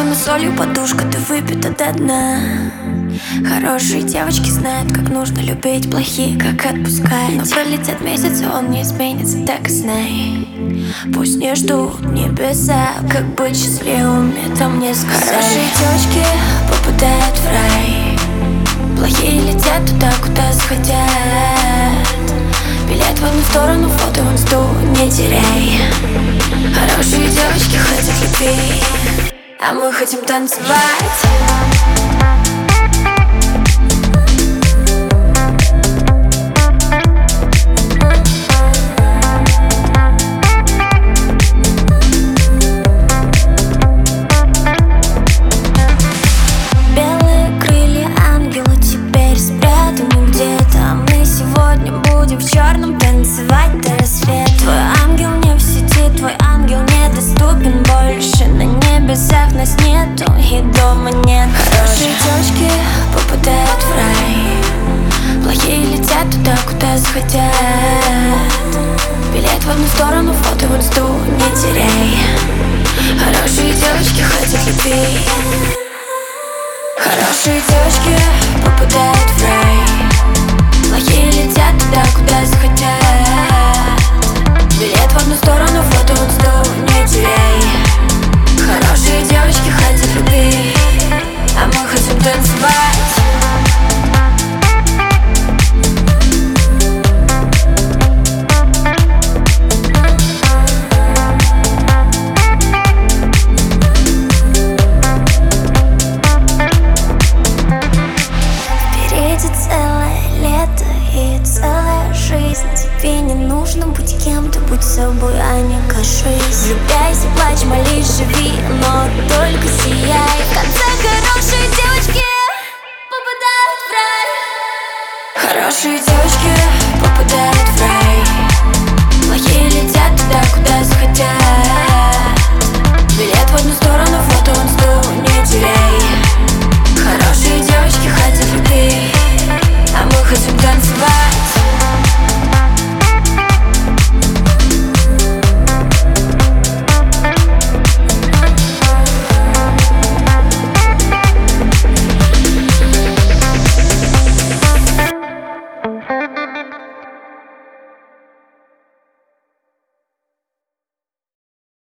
Сахарной солью подушка, ты выпита до дна. Хорошие девочки знают, как нужно любить, плохие как отпускать. Но пролетят месяцы, он не изменится, так и знай. Пусть не ждут небеса, как быть счастливым, это мне сказать. Хорошие девочки попадают в рай, плохие летят туда, куда захотят. Билет в одну сторону, фото в инсту не теряй. Хорошие девочки хотят любви, а мы хотим танцевать. В черном танцевать до рассвета. Твой ангел не в сети, твой ангел недоступен больше. На небесах нас нету и дома нет. Хорошие девочки попадают в рай, плохие летят туда, куда захотят. Билет в одну сторону, фото в инсту не теряй. Хорошие девочки хотят любви, хорошие девочки попадают в рай, плохие летят туда, куда захотят. Билет в одну сторону, фото в инсту не теряй. Хорошие девочки хотят любви, а мы хотим танцевать. Впереди целое лето и целая жизнь. Тебе не нужно быть кем-то, будь собой, а не кажись. Влюбляйся, плачь, молись, живи, но только сияй. В конце хорошие девочки попадают в рай. Хорошие девочки